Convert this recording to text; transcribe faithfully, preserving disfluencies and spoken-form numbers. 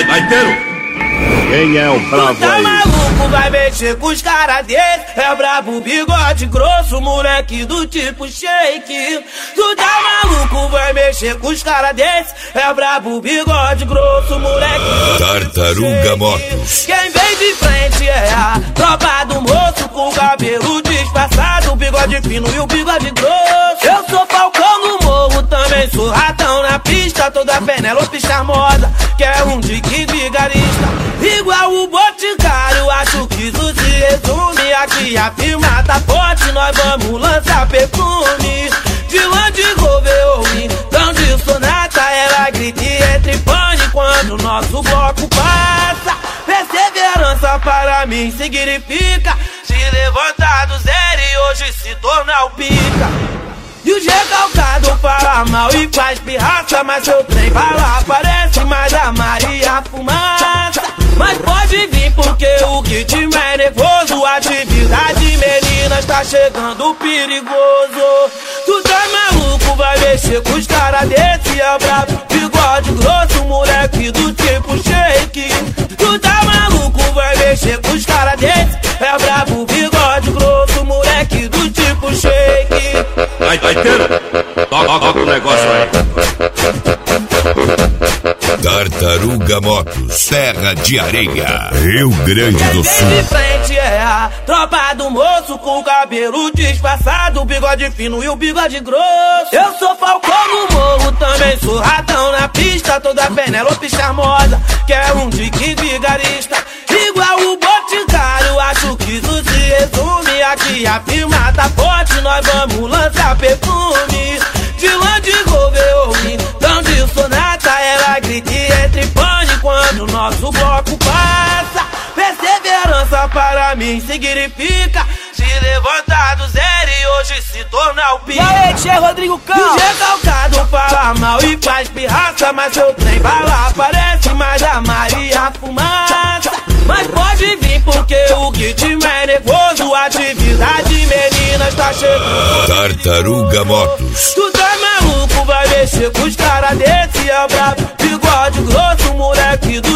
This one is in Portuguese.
Vai, vai ter. Quem é o brabo tá aí? Maluco, vai mexer com os caras desse. É brabo, bigode grosso, moleque do tipo shake. Tu tá maluco, vai mexer com os caras desse. É brabo, bigode grosso, moleque do Tartaruga tipo Motos. Quem vem de frente é a tropa do moço, com cabelo disfarçado, bigode fino e o bigode grosso. Eu sou Falcão no morro, também sou ratão na pista. Toda Penélope charmosa, que é um dique vigarista. Igual o Boticário, acho que isso se resume. Aqui a firma tá forte, nós vamos lançar perfume. De Land Rover ou então de Sonata, ela grita e entra em pane quando o nosso bloco passa. Perseverança para mim significa se levantar do zero e hoje se tornar o pica. E os recalcados falam mal e faz pirraça, mas seu trem vai lá, aparece mais a Maria Fumaça. Mas pode vir porque o ritmo é nervoso, atividade meninas tá chegando perigoso. Tu tá maluco, vai mexer com os caras desse, é brabo, bigode grosso, moleque do tipo shake. Tu tá maluco, vai mexer com os caras desse, é brabo, bigode grosso, moleque do tipo shake. Vai, vai ter. Toca o negócio aí. Tartaruga Motos, Terra de Areia, Rio Grande do Sul. Quem de frente é a tropa do moço, com cabelo disfarçado, bigode fino e o bigode grosso. Eu sou Falcão no morro, também sou ratão na pista. Toda Penélope charmosa, que é um dique vigarista. Igual o Boticário, acho que isso se resume. Aqui a firma tá forte, nós vamos lançar perfume. De Land Rover ou então de Sonata, ela grita e entra em pane quando o nosso bloco passa. Perseverança para mim significa se levantar do zero e hoje se tornar o pica. Aí, Tchê Rodrigo Cão. E os recalcados fala mal e faz pirraça, mas seu trem vai lá, aparece mais a Maria Fumaça. Mas pode vir porque o ritmo é nervoso, atividade meninas tá chegando. Tartaruga Motos. Tu tá maluco, vai mexer com os caras desse, é brabo, bigode grosso, moleque do